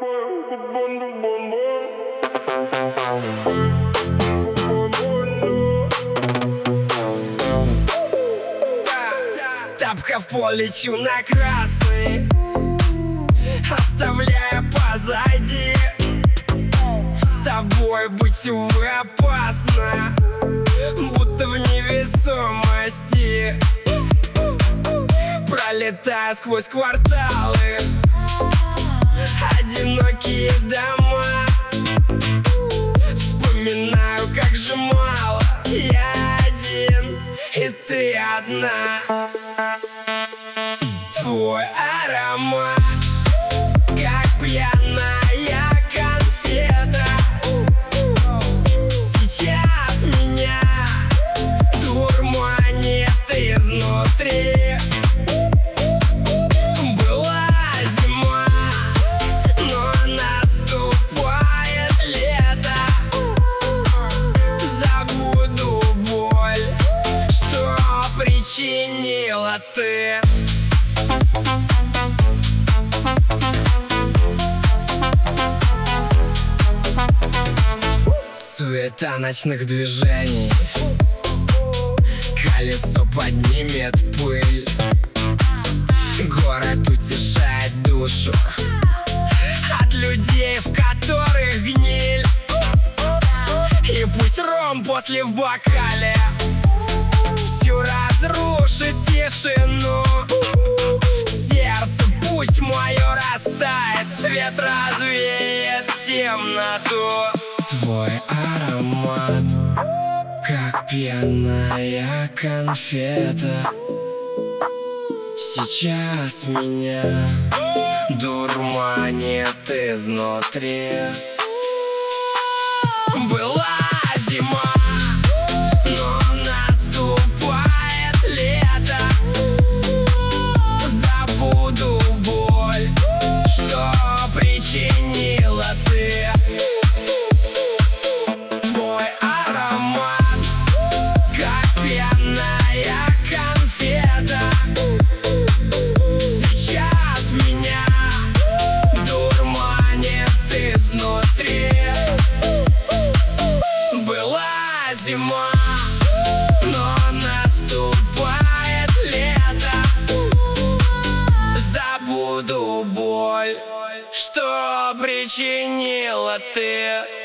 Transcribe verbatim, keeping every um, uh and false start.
Тапка в пол, лечу на красный, оставляя позади. С тобой быть, увы, опасно, будто в невесомости. Пролетая сквозь кварталы, одинокие дома, вспоминаю, как же мало я один, и ты одна. Твой аромат, как пьяная конфета, сейчас меня дурманит изнутри. Была зима, но наступает лето. Забуду боль, что причинила ты. Суета ночных движений, колесо поднимет пыль. Город утешает душу от людей, в которых гниль. И пусть ром после в бокале всю разрушит тишину. Сердце пусть мое растает, свет развеет темноту. Твой аромат, как пьяная конфета, сейчас меня дурманит изнутри. Была зима, но наступает лето. Забуду боль, что причинила ты. Твой аромат, как пьяная конфета, сейчас меня дурманит изнутри. Была зима, но наступает лето. Забуду боль, что причинила ты.